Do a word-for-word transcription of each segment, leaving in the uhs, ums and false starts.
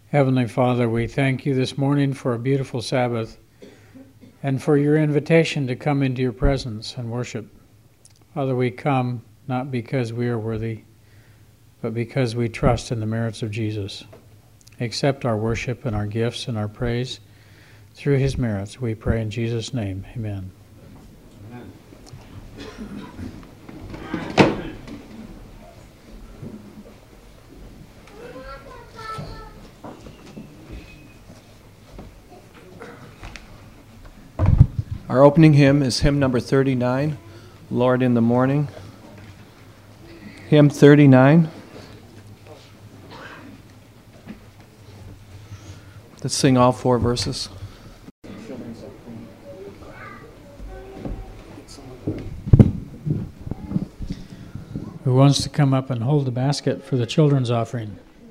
Heavenly Father, we thank you this morning for a beautiful Sabbath and for your invitation to come into your presence and worship. Father, we come not because we are worthy, but because we trust in the merits of Jesus. Accept our worship and our gifts and our praise through his merits. We pray in Jesus' name. Amen. Amen. Our opening hymn is hymn number thirty-nine, Lord in the Morning. Hymn thirty-nine. Let's sing all four verses. Who wants to come up and hold the basket for the children's offering?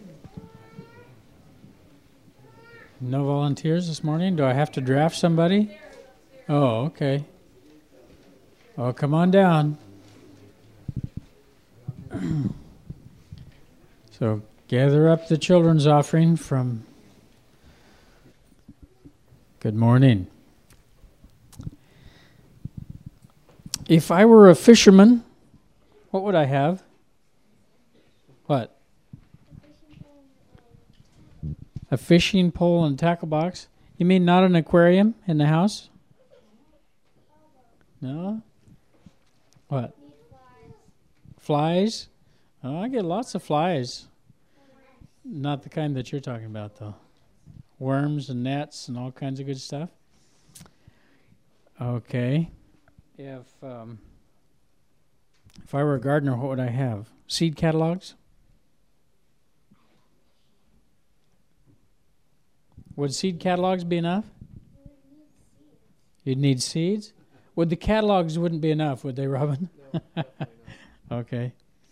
No volunteers this morning? Do I have to draft somebody? Oh, okay. Oh, come on down. So gather up the children's offering from... Good morning. If I were a fisherman, what would I have? What? A fishing pole and tackle box? You mean not an aquarium in the house? No? What? Flies? Oh, I get lots of flies. Not the kind that you're talking about, though. Worms and nets and all kinds of good stuff. Okay. If um, if I were a gardener, what would I have? Seed catalogs? Would seed catalogs be enough? You'd need seeds? Would the catalogs wouldn't be enough, would they, Robin? No. Okay.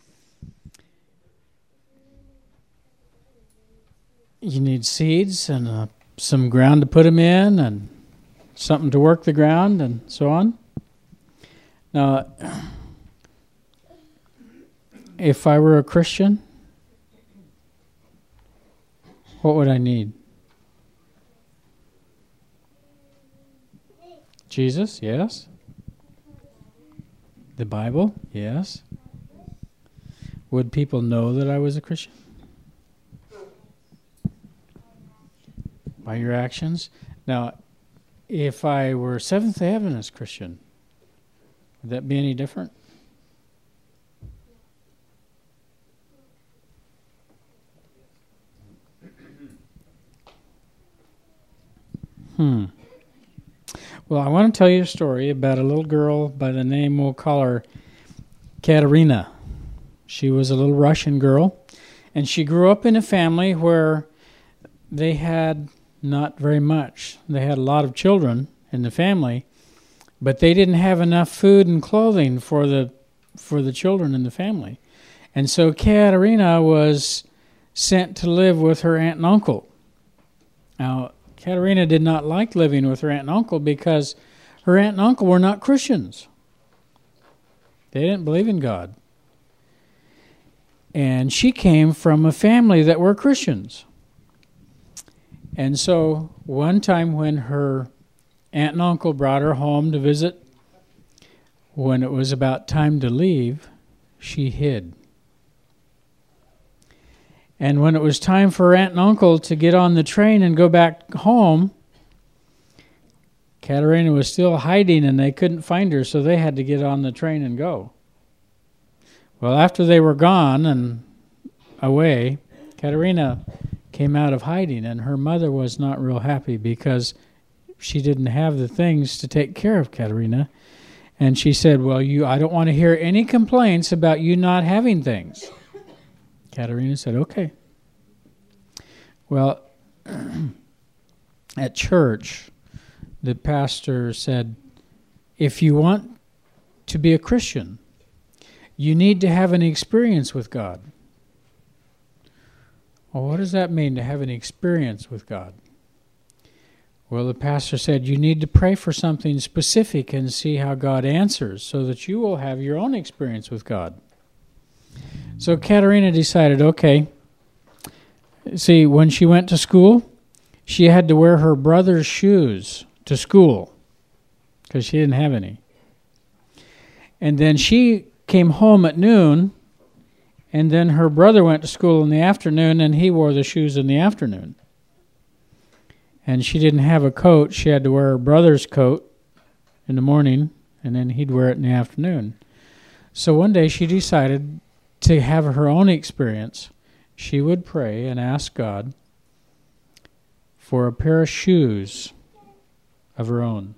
You need seeds and uh, some ground to put them in and something to work the ground and so on. Now, if I were a Christian, what would I need? Jesus, yes. The Bible, yes. Would people know that I was a Christian? By your actions? Now, if I were Seventh-day Adventist Christian, would that be any different? Hmm. Well, I want to tell you a story about a little girl by the name, we'll call her Katerina. She was a little Russian girl, and she grew up in a family where they had not very much. They had a lot of children in the family, but they didn't have enough food and clothing for the for the children in the family. And so Katerina was sent to live with her aunt and uncle. Now, Katerina did not like living with her aunt and uncle because her aunt and uncle were not Christians. They didn't believe in God. And she came from a family that were Christians. And so one time when her aunt and uncle brought her home to visit, when it was about time to leave, she hid. And when it was time for her aunt and uncle to get on the train and go back home, Katerina was still hiding and they couldn't find her, so they had to get on the train and go. Well, after they were gone and away, Katerina came out of hiding, and her mother was not real happy because she didn't have the things to take care of Katerina. And she said, well, you, I don't want to hear any complaints about you not having things. Katerina said, okay. Well, at church, the pastor said, if you want to be a Christian, you need to have an experience with God. Well, what does that mean, to have an experience with God? Well, the pastor said, you need to pray for something specific and see how God answers so that you will have your own experience with God. So Katerina decided, okay, See, when she went to school, she had to wear her brother's shoes to school because she didn't have any. And then she came home at noon, and then her brother went to school in the afternoon, and he wore the shoes in the afternoon. And she didn't have a coat. She had to wear her brother's coat in the morning, and then he'd wear it in the afternoon. So one day she decided to have her own experience. She would pray and ask God for a pair of shoes of her own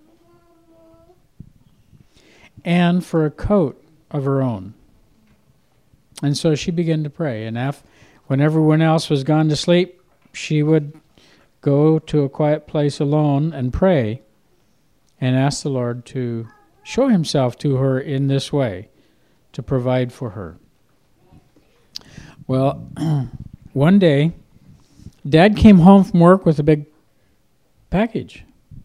and for a coat of her own. And so she began to pray. And af- when everyone else was gone to sleep, she would go to a quiet place alone and pray and ask the Lord to show himself to her in this way, to provide for her. Well, one day, Dad came home from work with a big package.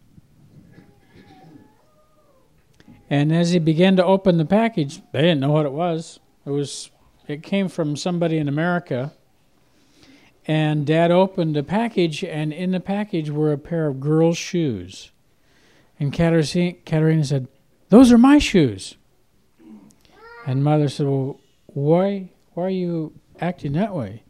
And as he began to open the package, they didn't know what it was. It was it came from somebody in America. And Dad opened the package, and in the package were a pair of girls' shoes. And Katerina said, "Those are my shoes." And Mother said, "Well, why, why are you acting that way?"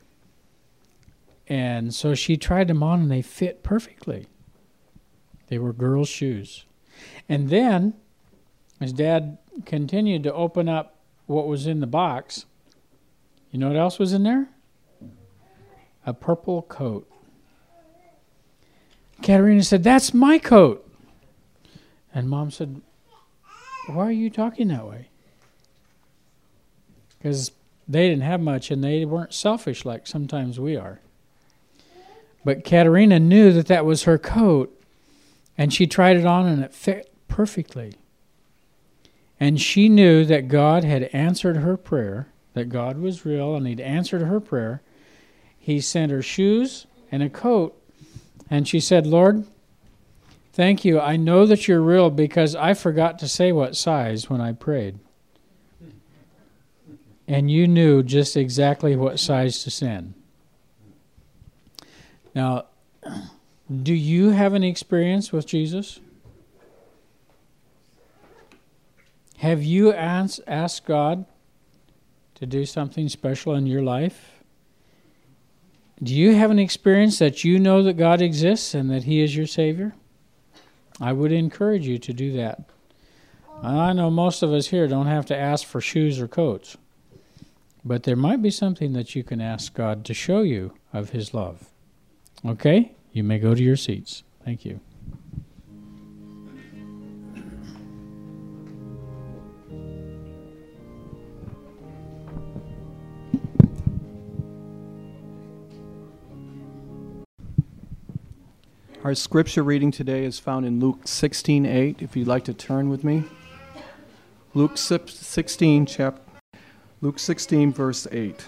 And so she tried them on, and they fit perfectly. They were girls' shoes. And then, as Dad continued to open up what was in the box, you know what else was in there? A purple coat. Katerina said, "That's my coat." And Mom said, "Why are you talking that way?" Because they didn't have much, and they weren't selfish like sometimes we are. But Katerina knew that that was her coat, and she tried it on, and it fit perfectly. And she knew that God had answered her prayer, that God was real, and he'd answered her prayer. He sent her shoes and a coat, and she said, "Lord, thank you. I know that you're real because I forgot to say what size when I prayed. And you knew just exactly what size to send." Now, do you have any experience with Jesus? Have you asked, asked God to do something special in your life? Do you have an experience that you know that God exists and that he is your Savior? I would encourage you to do that. I know most of us here don't have to ask for shoes or coats, but there might be something that you can ask God to show you of his love. Okay? You may go to your seats. Thank you. Our scripture reading today is found in Luke sixteen eight, if you'd like to turn with me. Luke sixteen, chap- Luke sixteen, verse eight.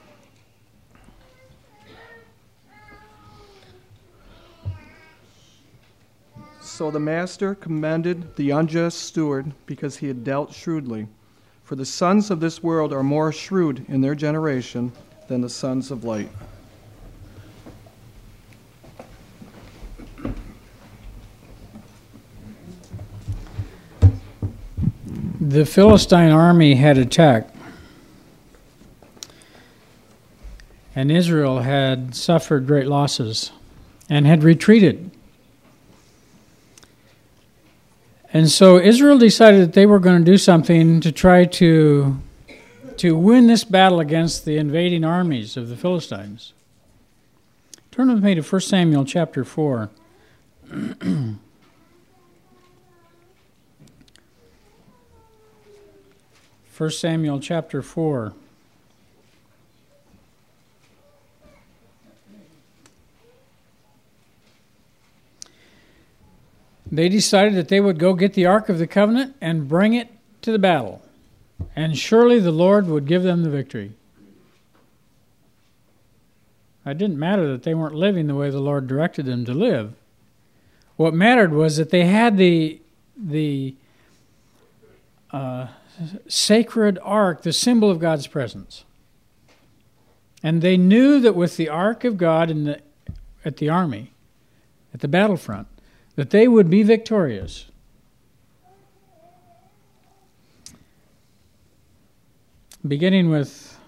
So the master commended the unjust steward because he had dealt shrewdly. For the sons of this world are more shrewd in their generation than the sons of light. The Philistine army had attacked, and Israel had suffered great losses and had retreated. And so Israel decided that they were going to do something to try to, to win this battle against the invading armies of the Philistines. Turn with me to First Samuel chapter four. First Samuel chapter four. They decided that they would go get the Ark of the Covenant and bring it to the battle. And surely the Lord would give them the victory. It didn't matter that they weren't living the way the Lord directed them to live. What mattered was that they had the, the uh, sacred ark, the symbol of God's presence. And they knew that with the ark of God in the, at the army, at the battlefront, that they would be victorious. Beginning with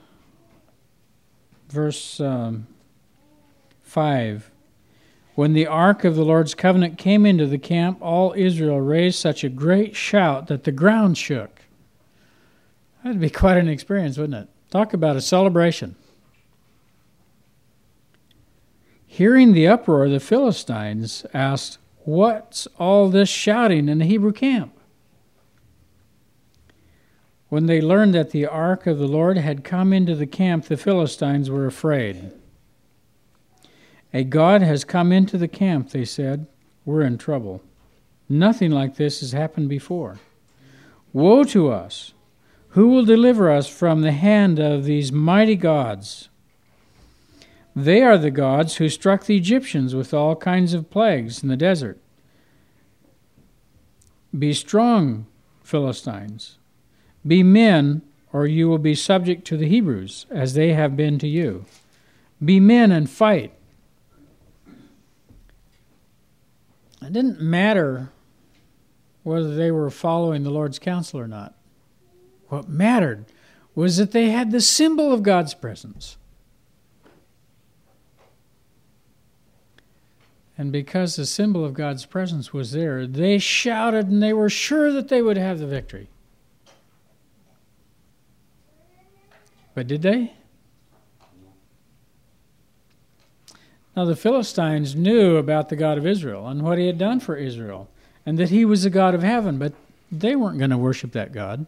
verse um, five. When the ark of the Lord's covenant came into the camp, all Israel raised such a great shout that the ground shook. That would be quite an experience, wouldn't it? Talk about a celebration. Hearing the uproar, the Philistines asked, "What's all this shouting in the Hebrew camp?" When they learned that the ark of the Lord had come into the camp, the Philistines were afraid. "A god has come into the camp," they said. "We're in trouble. Nothing like this has happened before. Woe to us! Who will deliver us from the hand of these mighty gods? They are the gods who struck the Egyptians with all kinds of plagues in the desert. Be strong, Philistines. Be men, or you will be subject to the Hebrews, as they have been to you. Be men and fight." It didn't matter whether they were following the Lord's counsel or not. What mattered was that they had the symbol of God's presence. And because the symbol of God's presence was there, they shouted and they were sure that they would have the victory. But did they? Now the Philistines knew about the God of Israel and what he had done for Israel, and that he was the God of heaven, but they weren't going to worship that God.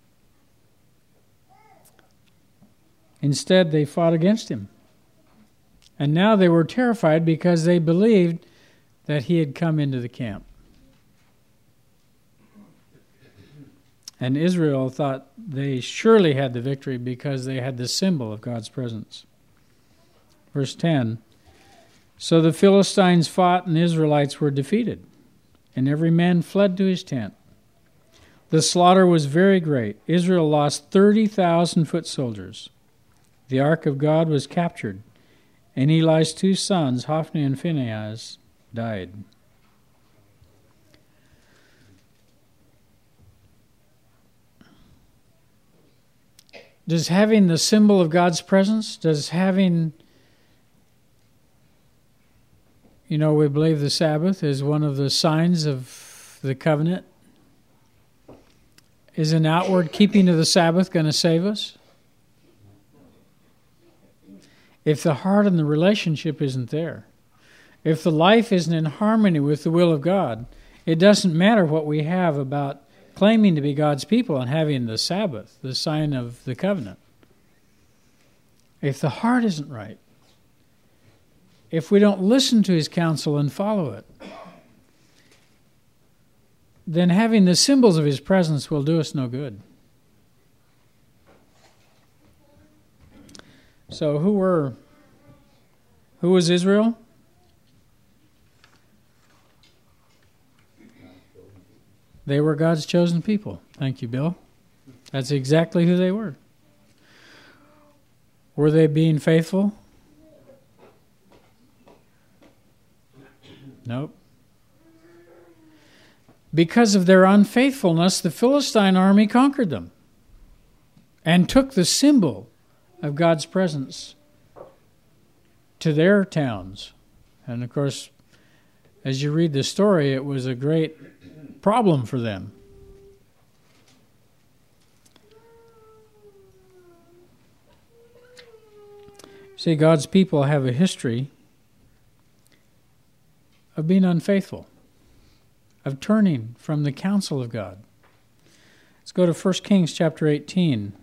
Instead, they fought against him. And now they were terrified because they believed that he had come into the camp. And Israel thought they surely had the victory because they had the symbol of God's presence. Verse ten. So the Philistines fought and the Israelites were defeated, and every man fled to his tent. The slaughter was very great. Israel lost thirty thousand foot soldiers. The ark of God was captured, and Eli's two sons, Hophni and Phinehas, died. Does having the symbol of God's presence, does having, you know, we believe the Sabbath is one of the signs of the covenant. Is an outward keeping of the Sabbath going to save us? If the heart and the relationship isn't there, if the life isn't in harmony with the will of God, it doesn't matter what we have about claiming to be God's people and having the Sabbath, the sign of the covenant. If the heart isn't right, if we don't listen to his counsel and follow it, then having the symbols of his presence will do us no good. So who were, who was Israel? They were God's chosen people. Thank you, Bill. That's exactly who they were. Were they being faithful? Nope. Because of their unfaithfulness, the Philistine army conquered them and took the symbol of God's presence to their towns. And of course, as you read the story, it was a great problem for them. See, God's people have a history of being unfaithful, of turning from the counsel of God. Let's go to First Kings chapter eighteen.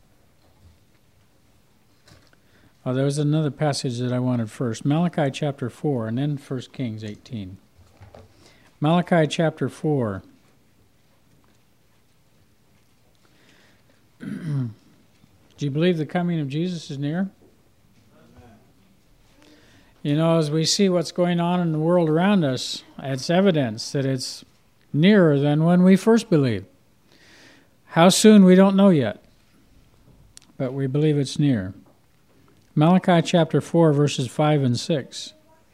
Oh, there was another passage that I wanted first. Malachi chapter four, and then First Kings eighteen. Malachi chapter four. Do you believe the coming of Jesus is near? You know, as we see what's going on in the world around us, it's evidence that it's nearer than when we first believed. How soon, we don't know yet, but we believe it's near. Malachi chapter four, verses five and six.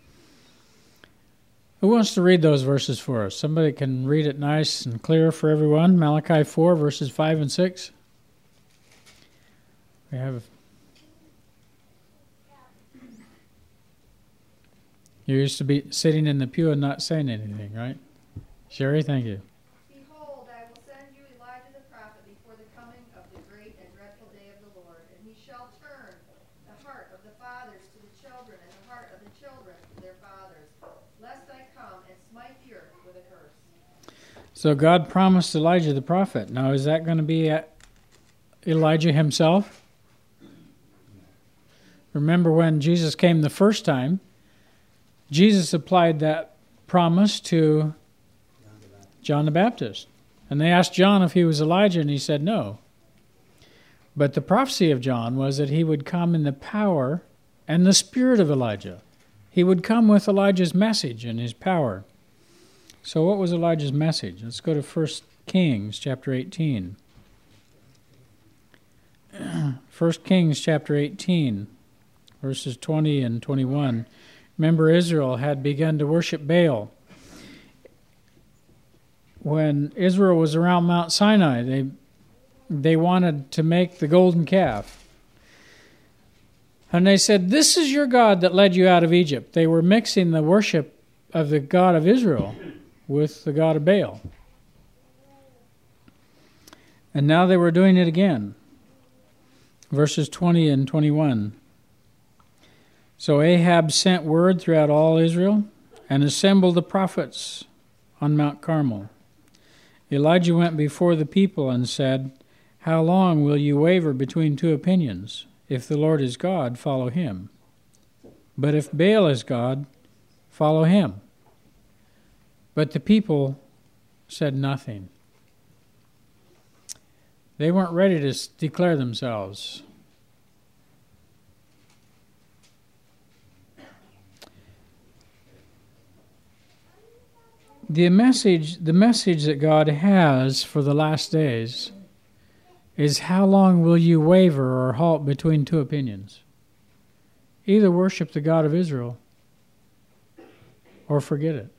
Who wants to read those verses for us? Somebody can read it nice and clear for everyone. Malachi four, verses five and six. We have... You're used to be sitting in the pew and not saying anything, right? Sherry, thank you. Behold, I will send you Elijah the prophet before the coming of the great and dreadful day of the Lord, and he shall turn the heart of the fathers to the children, and the heart of the children to their fathers, lest I come and smite the earth with a curse. So God promised Elijah the prophet. Now, is that going to be Elijah himself? Remember when Jesus came the first time, Jesus applied that promise to John the Baptist. And they asked John if he was Elijah, and he said no. But the prophecy of John was that he would come in the power and the spirit of Elijah. He would come with Elijah's message and his power. So what was Elijah's message? Let's go to First Kings chapter eighteen. First Kings chapter eighteen, verses twenty and twenty-one. Remember, Israel had begun to worship Baal. When Israel was around Mount Sinai, they they wanted to make the golden calf. And they said, "This is your God that led you out of Egypt." They were mixing the worship of the God of Israel with the God of Baal. And now they were doing it again. Verses twenty and twenty-one. So Ahab sent word throughout all Israel and assembled the prophets on Mount Carmel. Elijah went before the people and said, "How long will you waver between two opinions? If the Lord is God, follow him. But if Baal is God, follow him." But the people said nothing. They weren't ready to declare themselves. The message, the message that God has for the last days is, how long will you waver or halt between two opinions? Either worship the God of Israel or forget it.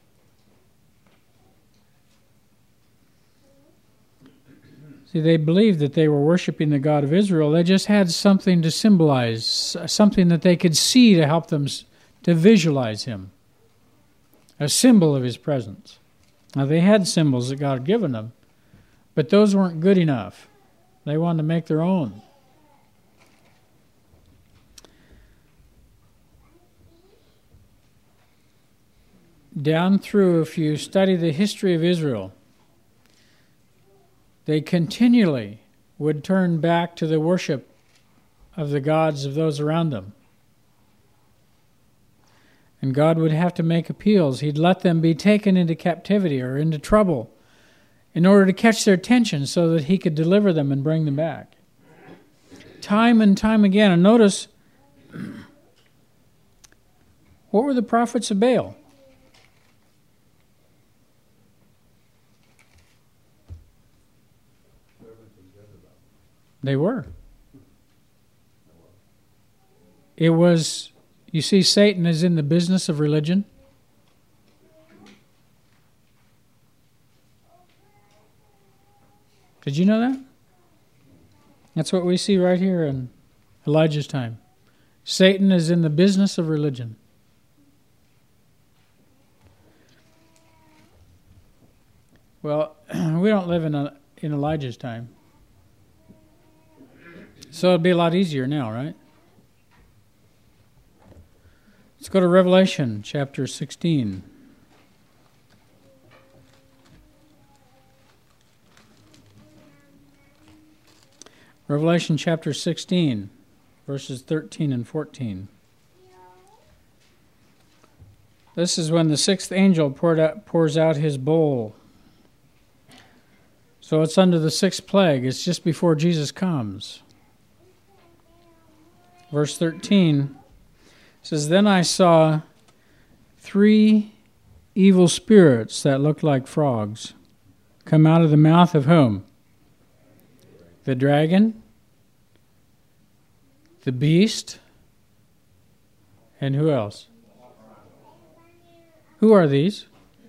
See, they believed that they were worshiping the God of Israel. They just had something to symbolize, something that they could see to help them to visualize him. A symbol of his presence. Now, they had symbols that God had given them, but those weren't good enough. They wanted to make their own. Down through, if you study the history of Israel, they continually would turn back to the worship of the gods of those around them. And God would have to make appeals. He'd let them be taken into captivity or into trouble in order to catch their attention so that he could deliver them and bring them back. Time and time again. And notice, what were the prophets of Baal? They were. It was... You see, Satan is in the business of religion. Did you know that? That's what we see right here in Elijah's time. Satan is in the business of religion. Well, we don't live in a, in Elijah's time. So it'd be a lot easier now, right? Let's go to Revelation chapter sixteen. Revelation chapter sixteen, verses thirteen and fourteen. This is when the sixth angel poured out, pours out his bowl. So it's under the sixth plague. It's just before Jesus comes. Verse thirteen says, "Then I saw three evil spirits that looked like frogs come out of the mouth of whom? The dragon, the beast, And who else? Who are these?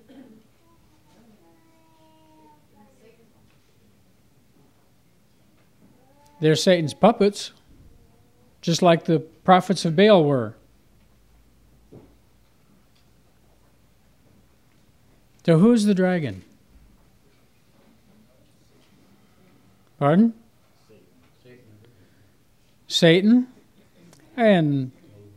They're Satan's puppets, just like the prophets of Baal were. So who's the dragon? Pardon? Satan. And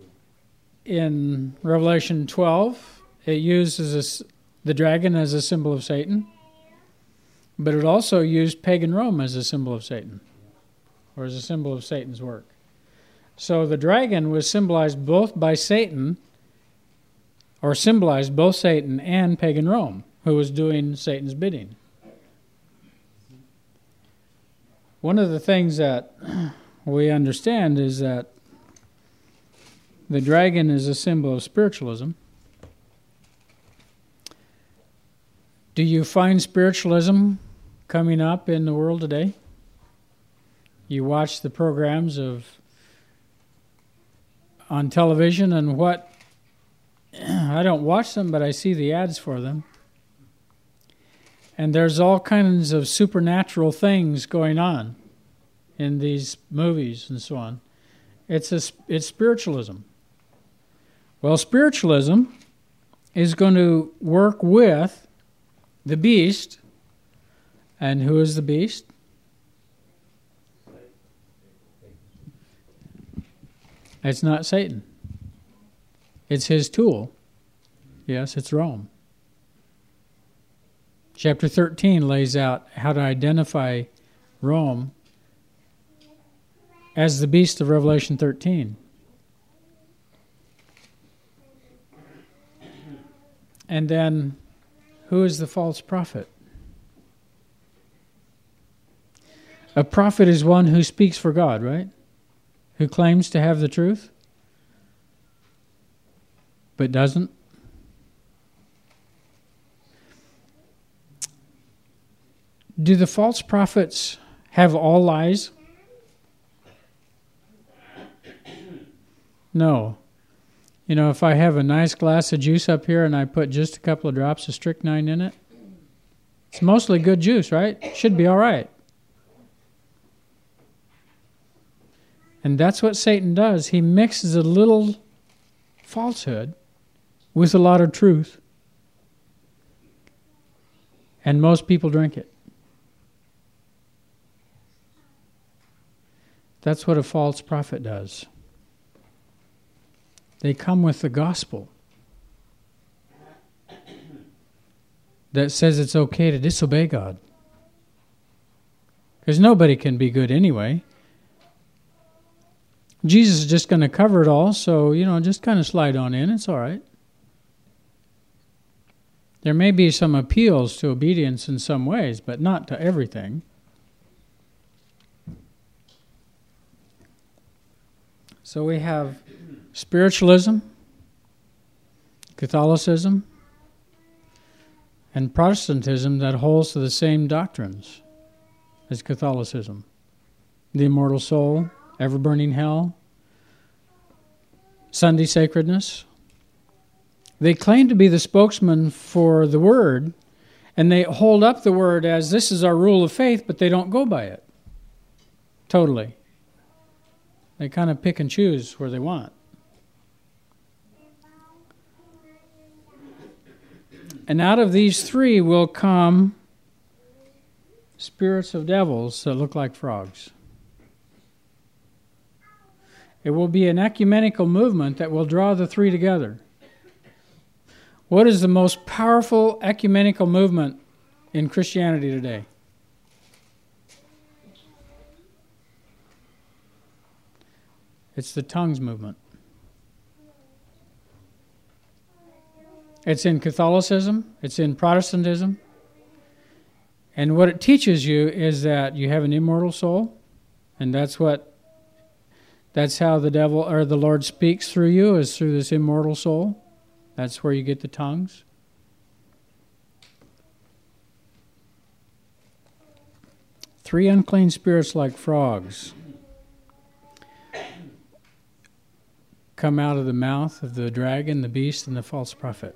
in Revelation twelve, it uses a, the dragon as a symbol of Satan, but it also used pagan Rome as a symbol of Satan, or as a symbol of Satan's work. So the dragon was symbolized both by Satan, or symbolized both Satan and pagan Rome, who was doing Satan's bidding. One of the things that we understand is that the dragon is a symbol of spiritualism. Do you find spiritualism coming up in the world today? You watch the programs of on television and what I don't watch them, but I see the ads for them. And there's all kinds of supernatural things going on in these movies and so on. It's a, it's spiritualism. Well, spiritualism is going to work with the beast. And who is the beast? It's not Satan. It's his tool. Yes, it's Rome. Chapter thirteen lays out how to identify Rome as the beast of Revelation thirteen. And then, who is the false prophet? A prophet is one who speaks for God, right? Who claims to have the truth, but doesn't. Do the false prophets have all lies? No. You know, if I have a nice glass of juice up here and I put just a couple of drops of strychnine in it, it's mostly good juice, right? Should be all right. And that's what Satan does. He mixes a little falsehood with a lot of truth. And most people drink it. That's what a false prophet does. They come with the gospel that says it's okay to disobey God. Because nobody can be good anyway. Jesus is just going to cover it all, so, you know, just kind of slide on in. It's all right. There may be some appeals to obedience in some ways, but not to everything. So we have spiritualism, Catholicism, and Protestantism that holds to the same doctrines as Catholicism. The immortal soul, ever-burning hell, Sunday sacredness. They claim to be the spokesman for the Word, and they hold up the Word as this is our rule of faith, but they don't go by it. Totally. They kind of pick and choose where they want. And out of these three will come spirits of devils that look like frogs. It will be an ecumenical movement that will draw the three together. What is the most powerful ecumenical movement in Christianity today? It's the tongues movement. It's in Catholicism, it's in Protestantism, and what it teaches you is that you have an immortal soul, and that's what, that's how the devil or the Lord speaks through you, is through this immortal soul. That's where you get the tongues. Three unclean spirits like frogs come out of the mouth of the dragon, the beast, and the false prophet.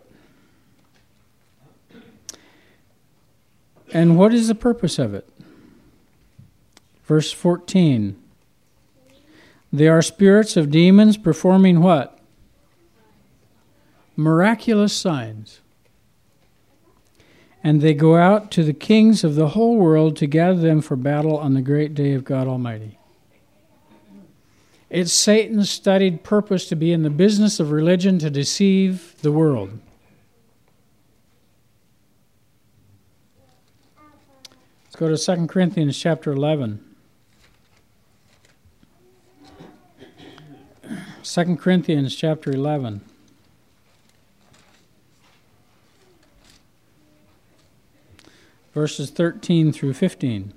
And what is the purpose of it? Verse fourteen. They are spirits of demons performing what? Miraculous signs. And they go out to the kings of the whole world to gather them for battle on the great day of God Almighty. It's Satan's studied purpose to be in the business of religion to deceive the world. Let's go to Second Corinthians chapter eleven. Second Corinthians chapter eleven. Verses thirteen through fifteen.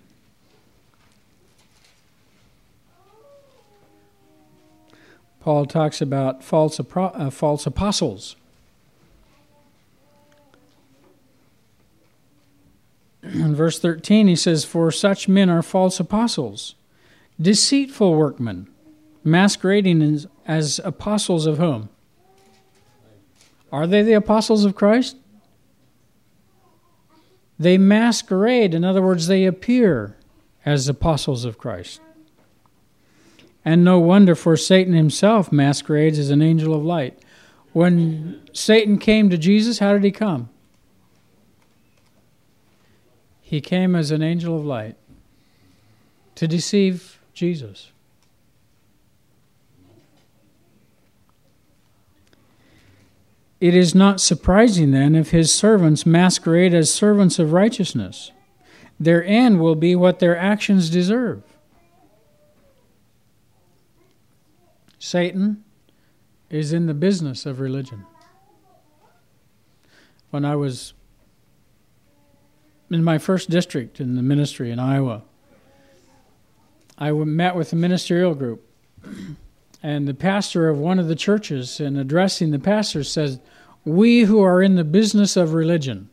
Paul talks about false, uh, false apostles. In verse thirteen, he says, "For such men are false apostles, deceitful workmen, masquerading as, as apostles of whom? Are they the apostles of Christ? They masquerade, in other words, they appear as apostles of Christ. And no wonder, for Satan himself masquerades as an angel of light." When Satan came to Jesus, how did he come? He came as an angel of light to deceive Jesus. It is not surprising then if his servants masquerade as servants of righteousness. Their end will be what their actions deserve. Satan is in the business of religion. When I was in my first district in the ministry in Iowa, I met with a ministerial group, and the pastor of one of the churches, in addressing the pastors, says, "We who are in the business of religion."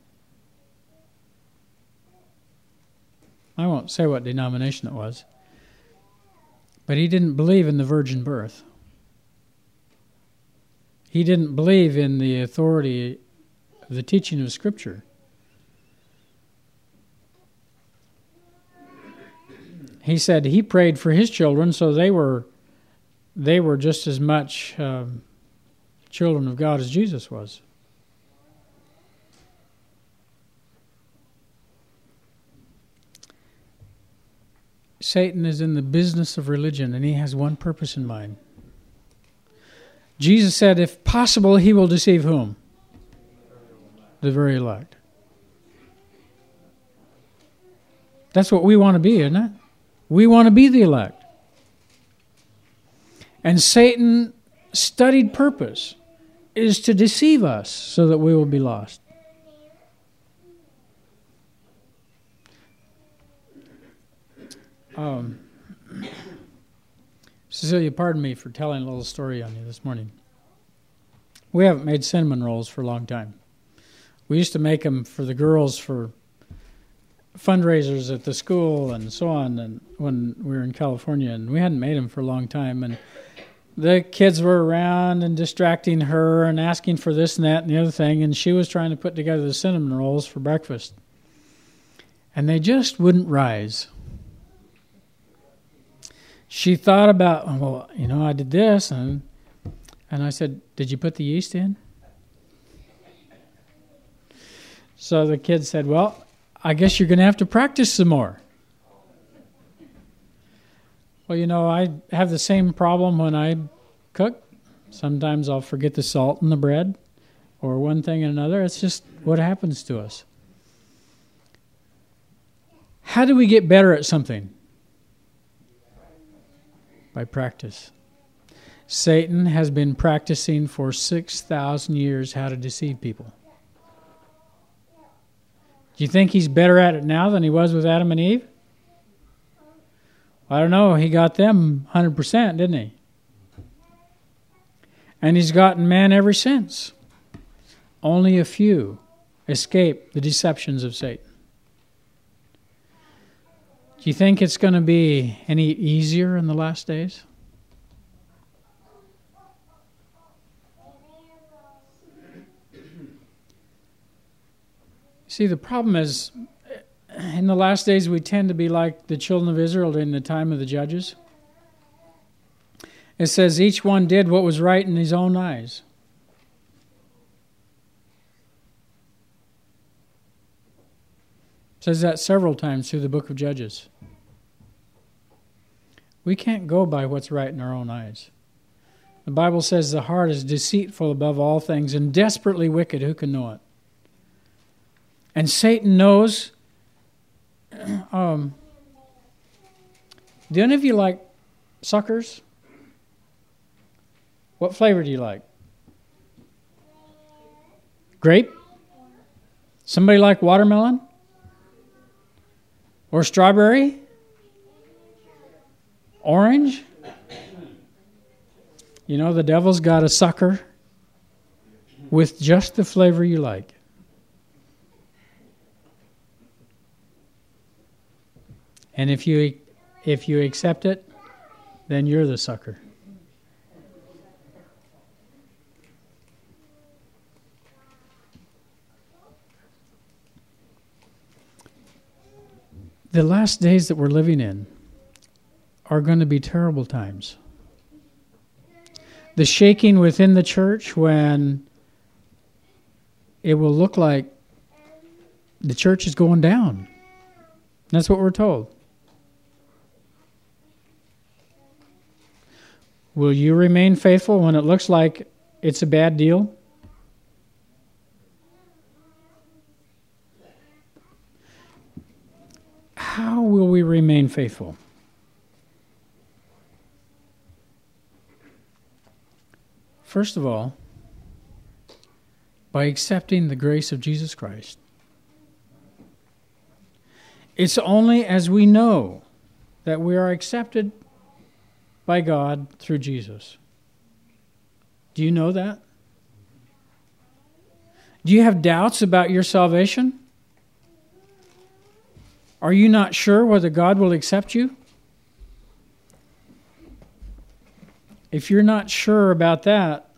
I won't say what denomination it was, but he didn't believe in the virgin birth. He didn't believe in the authority of the teaching of Scripture. He said he prayed for his children, so they were they were just as much um, children of God as Jesus was. Satan is in the business of religion, and he has one purpose in mind. Jesus said, if possible, he will deceive whom? The very elect. That's what we want to be, isn't it? We want to be the elect. And Satan's studied purpose is to deceive us so that we will be lost. Um, Cecilia, pardon me for telling a little story on you this morning. We haven't made cinnamon rolls for a long time. We used to make them for the girls for fundraisers at the school and so on, and when we were in California, and we hadn't made them for a long time, and the kids were around and distracting her and asking for this and that and the other thing, and she was trying to put together the cinnamon rolls for breakfast, and they just wouldn't rise. She thought about, well, you know, I did this, and and I said, did you put the yeast in? So the kid said, well, I guess you're going to have to practice some more. Well, you know, I have the same problem when I cook. Sometimes I'll forget the salt in the bread or one thing and another. It's just what happens to us. How do we get better at something? By practice. Satan has been practicing for six thousand years how to deceive people. Do you think he's better at it now than he was with Adam and Eve? I don't know. He got them one hundred percent, didn't he? And he's gotten man ever since. Only a few escape the deceptions of Satan. Do you think it's going to be any easier in the last days? See, the problem is, in the last days we tend to be like the children of Israel during the time of the judges. It says each one did what was right in his own eyes. It says that several times through the book of Judges. We can't go by what's right in our own eyes. The Bible says the heart is deceitful above all things and desperately wicked. Who can know it? And Satan knows. Um, do any of you like suckers? What flavor do you like? Grape? Somebody like watermelon? Or strawberry? Orange? You know, the devil's got a sucker with just the flavor you like. And if you if you accept it, then you're the sucker. The last days that we're living in are going to be terrible times. The shaking within the church, when it will look like the church is going down. That's what we're told. Will you remain faithful when it looks like it's a bad deal? How will we remain faithful? First of all, by accepting the grace of Jesus Christ. It's only as we know that we are accepted by God through Jesus. Do you know that? Do you have doubts about your salvation? Are you not sure whether God will accept you? If you're not sure about that,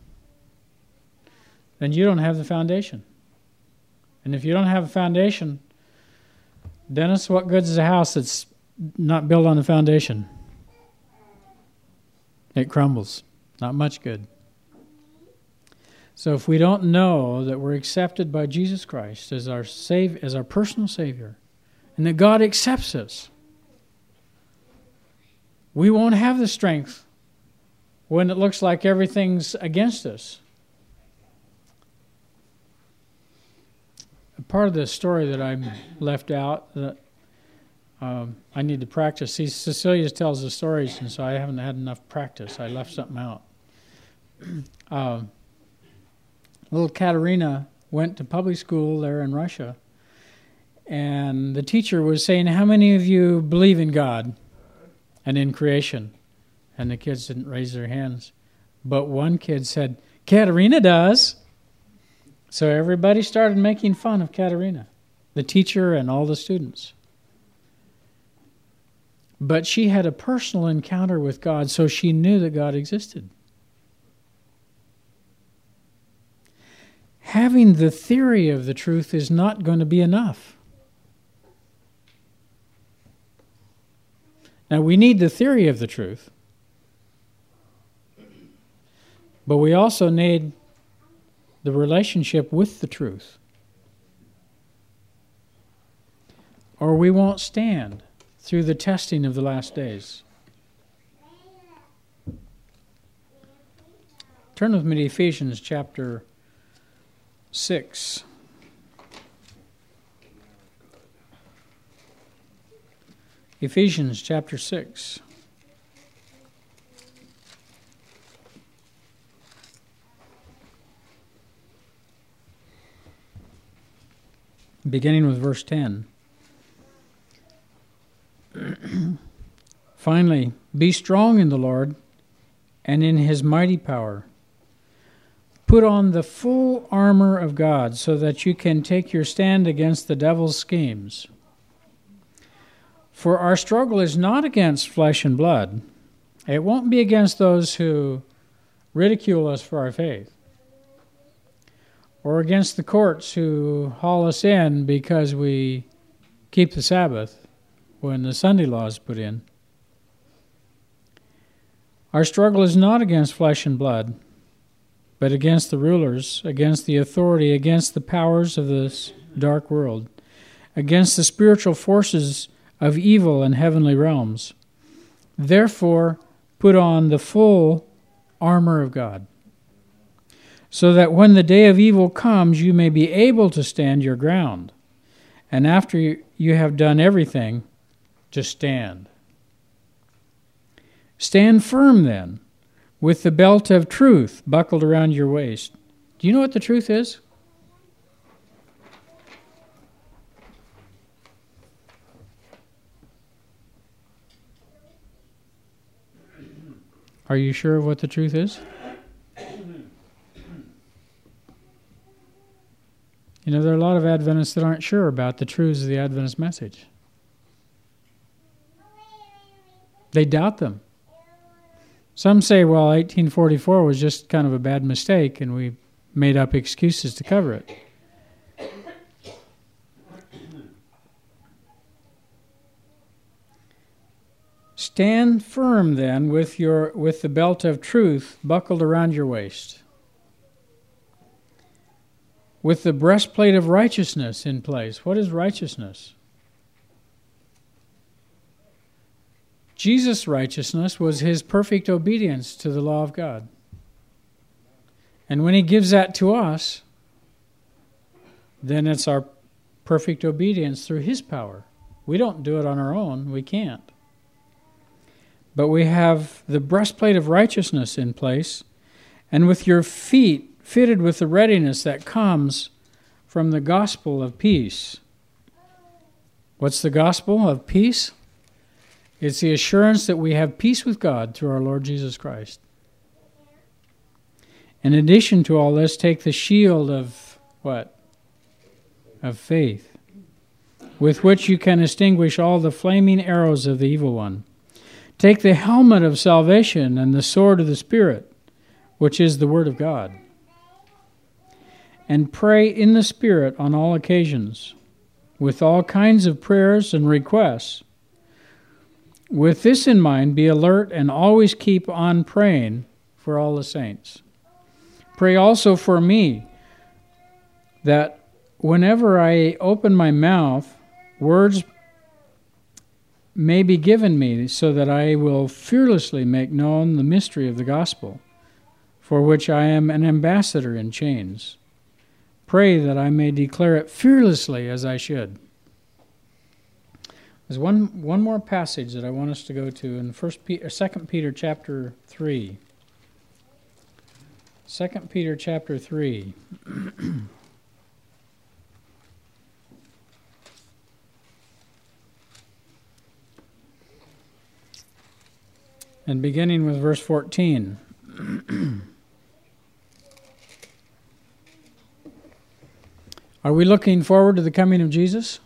then you don't have the foundation. And if you don't have a foundation, Dennis, what good is a house that's not built on a foundation? It crumbles. Not much good. So if we don't know that we're accepted by Jesus Christ as our save, as our personal Savior, and that God accepts us, we won't have the strength when it looks like everything's against us. A part of the story that I left out that um, I need to practice. See, Cecilia tells the stories, and so I haven't had enough practice. I left something out. uh, little Katerina went to public school there in Russia, and the teacher was saying, how many of you believe in God and in creation? And the kids didn't raise their hands. But one kid said, Katerina does. So everybody started making fun of Katerina, the teacher and all the students. But she had a personal encounter with God, so she knew that God existed. Having the theory of the truth is not going to be enough. Now, we need the theory of the truth, but we also need the relationship with the truth, or we won't stand through the testing of the last days. Turn with me to Ephesians chapter six. Ephesians chapter six. Beginning with verse ten. Finally, be strong in the Lord and in His mighty power. Put on the full armor of God so that you can take your stand against the devil's schemes. For our struggle is not against flesh and blood. It won't be against those who ridicule us for our faith. or against the courts who haul us in because we keep the Sabbath when the Sunday law is put in. Our struggle is not against flesh and blood, but against the rulers, against the authority, against the powers of this dark world, against the spiritual forces of evil in heavenly realms. Therefore, put on the full armor of God, so that when the day of evil comes, you may be able to stand your ground. And after you have done everything, to stand. Stand firm then, with the belt of truth buckled around your waist. Do you know what the truth is? Are you sure of what the truth is? You know, there are a lot of Adventists that aren't sure about the truths of the Adventist message. They doubt them. Some say, well, eighteen forty-four was just kind of a bad mistake, and we made up excuses to cover it. Stand firm, then, with your with the belt of truth buckled around your waist, with the breastplate of righteousness in place. What is righteousness? Jesus' righteousness was his perfect obedience to the law of God. And when he gives that to us, then it's our perfect obedience through his power. We don't do it on our own. We can't. But we have the breastplate of righteousness in place, and with your feet fitted with the readiness that comes from the gospel of peace. What's the gospel of peace? It's the assurance that we have peace with God through our Lord Jesus Christ. In addition to all this, take the shield of what? Of faith, with which you can extinguish all the flaming arrows of the evil one. Take the helmet of salvation and the sword of the Spirit, which is the Word of God. And pray in the Spirit on all occasions, with all kinds of prayers and requests. With this in mind, be alert and always keep on praying for all the saints. Pray also for me, that whenever I open my mouth, words may be given me, so that I will fearlessly make known the mystery of the gospel, for which I am an ambassador in chains. Pray that I may declare it fearlessly as I should. There's one one more passage that I want us to go to in First Peter, Second Peter chapter three. Second Peter chapter three. And beginning with verse fourteen. Are we looking forward to the coming of Jesus?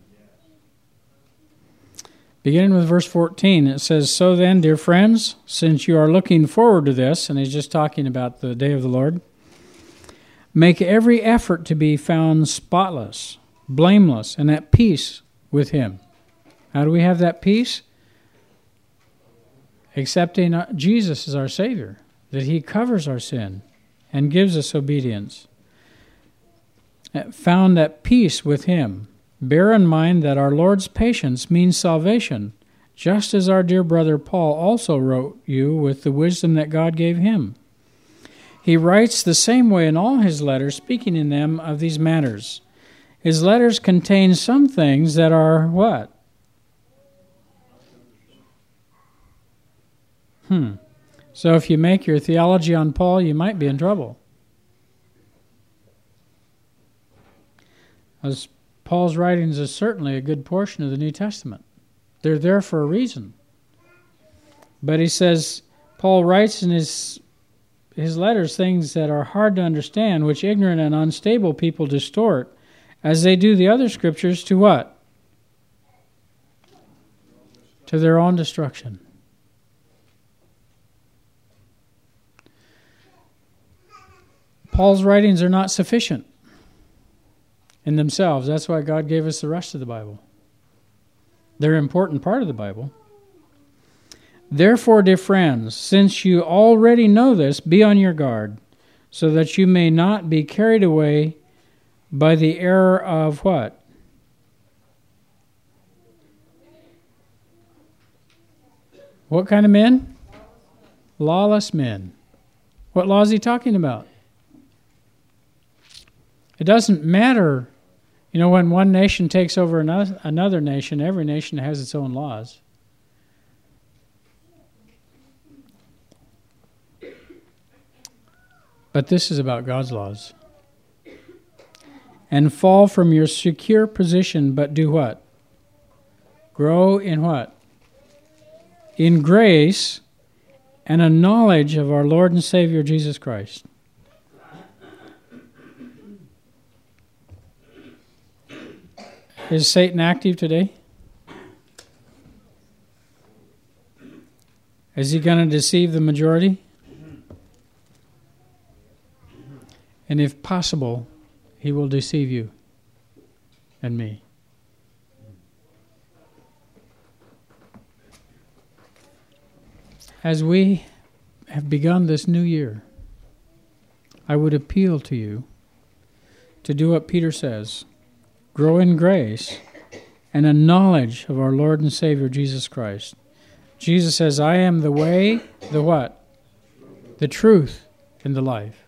Beginning with verse fourteen, it says, "So then, dear friends, since you are looking forward to this," and he's just talking about the day of the Lord, "make every effort to be found spotless, blameless, and at peace with him." How do we have that peace? Accepting Jesus as our Savior, that he covers our sin and gives us obedience. Found at peace with him. Bear in mind that our Lord's patience means salvation, just as our dear brother Paul also wrote you with the wisdom that God gave him. He writes the same way in all his letters, speaking in them of these matters. His letters contain some things that are what? Hmm. So if you make your theology on Paul, you might be in trouble. As Paul's writings is certainly a good portion of the New Testament. They're there for a reason. But he says, Paul writes in his his letters things that are hard to understand, which ignorant and unstable people distort, as they do the other scriptures, to what? To their own destruction. Paul's writings are not sufficient in themselves. That's why God gave us the rest of the Bible. They're an important part of the Bible. Therefore, dear friends, since you already know this, be on your guard, so that you may not be carried away by the error of what? What kind of men? Lawless men. What law is he talking about? It doesn't matter, you know, when one nation takes over another, another nation, every nation has its own laws. But this is about God's laws. And fall from your secure position, but do what? Grow in what? In grace and a knowledge of our Lord and Savior Jesus Christ. Is Satan active today? Is he going to deceive the majority? And if possible, he will deceive you and me. As we have begun this new year, I would appeal to you to do what Peter says. Grow in grace and a knowledge of our Lord and Savior Jesus Christ. Jesus says, I am the way, the what? The truth, and the life.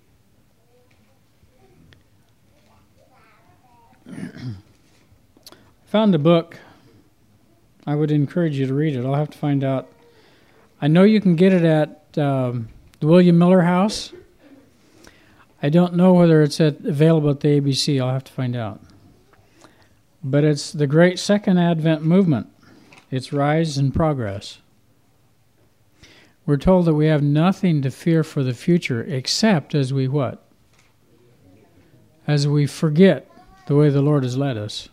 I found a book. I would encourage you to read it. I'll have to find out. I know you can get it at um, the William Miller House. I don't know whether it's at, available at the A B C. I'll have to find out. But it's the Great Second Advent Movement. Its rise and progress. We're told that we have nothing to fear for the future except as we what? As we forget the way the Lord has led us.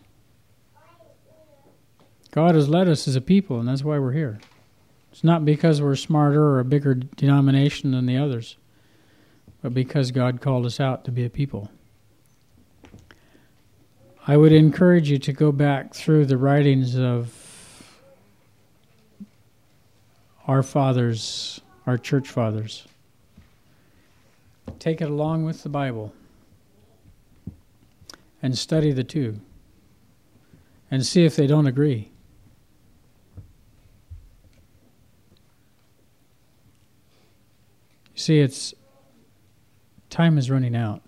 God has led us as a people, and that's why we're here. It's not because we're smarter or a bigger denomination than the others, but because God called us out to be a people. I would encourage you to go back through the writings of our fathers, our church fathers. Take it along with the Bible and study the two and see if they don't agree. You see, it's time is running out.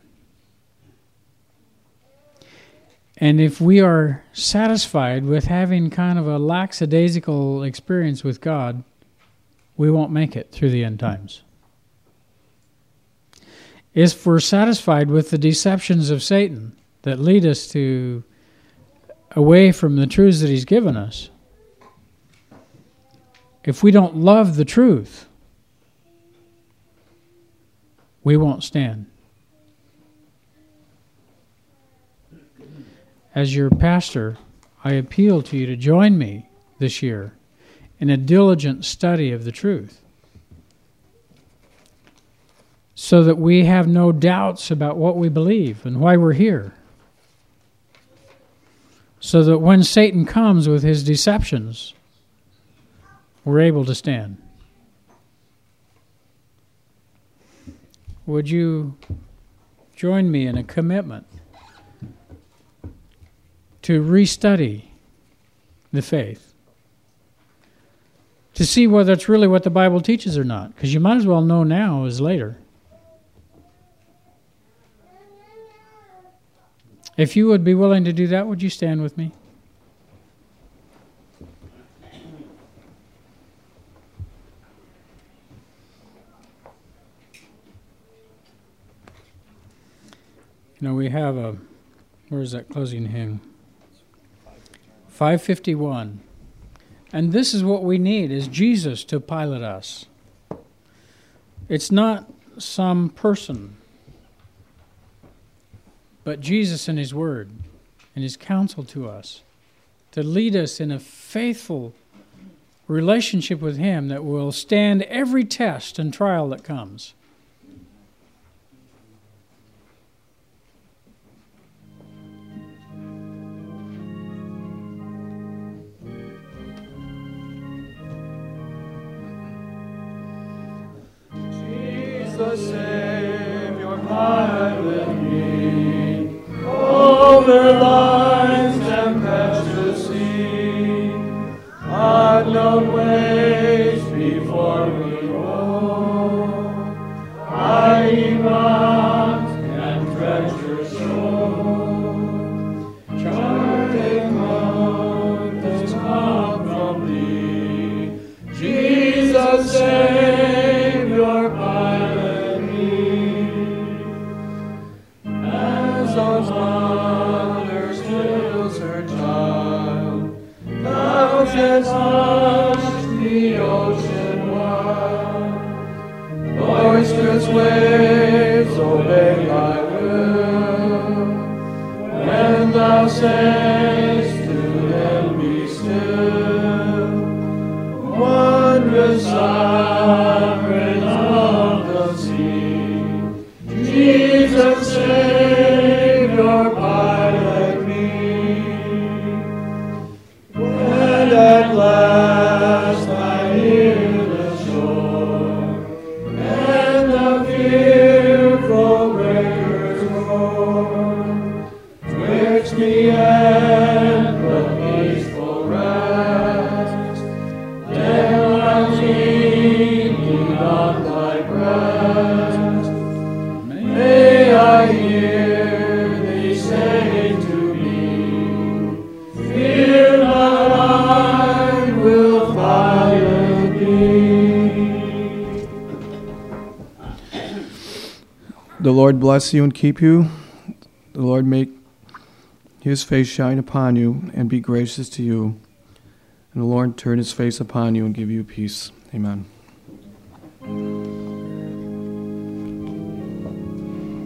And if we are satisfied with having kind of a lackadaisical experience with God, we won't make it through the end times. If we're satisfied with the deceptions of Satan that lead us to away from the truths that he's given us, if we don't love the truth, we won't stand. As your pastor, I appeal to you to join me this year in a diligent study of the truth, so that we have no doubts about what we believe and why we're here. So that when Satan comes with his deceptions, we're able to stand. Would you join me in a commitment to restudy the faith, to see whether it's really what the Bible teaches or not? Because you might as well know now as later. If you would be willing to do that, would you stand with me? You know, we have a, where's that closing hymn? five fifty-one. And this is what we need, is Jesus to pilot us. It's not some person, but Jesus and his word and his counsel to us to lead us in a faithful relationship with him that will stand every test and trial that comes. Jesus, Savior, pilot me over life's tempestuous sea, unknown ways before we roam, hiding rocks and treasures shown, charting mountains come from thee, Jesus, Savior, pilot me. As a mother stills her child, thou canst hush the ocean wide. Boisterous waves obey thy will, when thou sayest to them, be still. Wondrous sovereign of the sea, Jesus, Savior, pilot me. When at last I hear the shore, and the fearful breakers roar, twixt me and the peaceful rest, then I'm leaning on thy breast. May I hear thee say to me, fear not, I will follow thee. The Lord bless you and keep you. The Lord make his face shine upon you and be gracious to you. And the Lord turn his face upon you and give you peace. Amen.